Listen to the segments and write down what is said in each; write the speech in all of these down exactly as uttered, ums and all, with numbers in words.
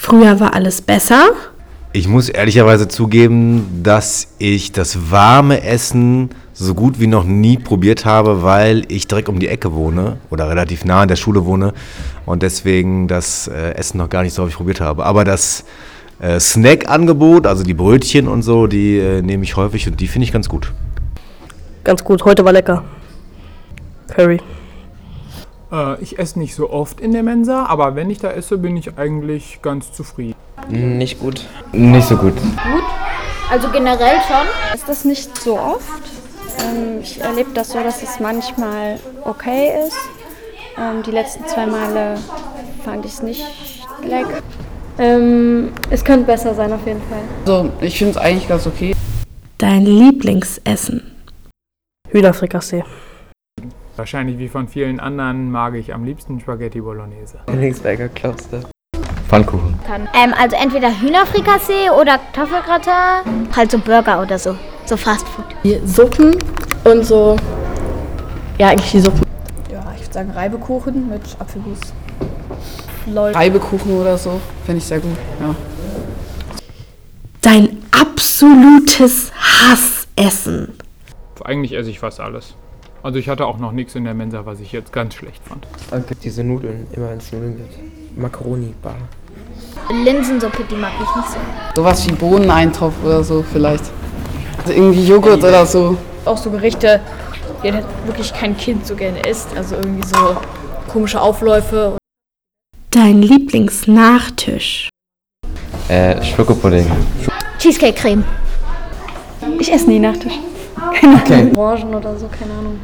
Früher war alles besser. Ich muss ehrlicherweise zugeben, dass ich das warme Essen so gut wie noch nie probiert habe, weil ich direkt um die Ecke wohne oder relativ nah an der Schule wohne und deswegen das äh, Essen noch gar nicht so häufig probiert habe. Aber das äh, Snack-Angebot, also die Brötchen und so, die äh, nehme ich häufig und die finde ich ganz gut. Ganz gut, heute war lecker. Curry. Äh, ich esse nicht so oft in der Mensa, aber wenn ich da esse, bin ich eigentlich ganz zufrieden. Nicht gut. Nicht so gut. Gut, also generell schon. Ist das nicht so oft? Ähm, ich erlebe das so, dass es manchmal okay ist. Ähm, die letzten zwei Male fand ich es nicht lecker. Ähm, es könnte besser sein auf jeden Fall. Also ich finde es eigentlich ganz okay. Dein Lieblingsessen? Hühnerfrikassee. Wahrscheinlich wie von vielen anderen mag ich am liebsten Spaghetti Bolognese. Königsberger Kloster. Pfannkuchen. Ähm, also entweder Hühnerfrikassee oder Kartoffelgratin, halt so Burger oder so, so Fastfood. Die Suppen und so, ja eigentlich die Suppen. Ja, ich würde sagen Reibekuchen mit Apfelmus. Lol. Reibekuchen oder so, finde ich sehr gut, ja. Dein absolutes Hassessen? Eigentlich esse ich fast alles. Also ich hatte auch noch nichts in der Mensa, was ich jetzt ganz schlecht fand. Okay. Diese Nudeln, immer wenn es Nudeln gibt. Macaroni-Bar. Linsensuppe, die mag ich nicht so. Sowas wie Bohneneintopf oder so vielleicht. Also irgendwie Joghurt oder so. Auch so Gerichte, die halt wirklich kein Kind so gerne isst. Also irgendwie so komische Aufläufe. Dein Lieblingsnachtisch? Äh, Schokopudding. Cheesecake-Creme. Ich esse nie Nachtisch. Keine Okay. Orangen oder so, keine Ahnung.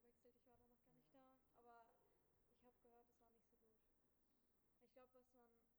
Ich habe gehört, es war nicht so gut. Ich glaube, was man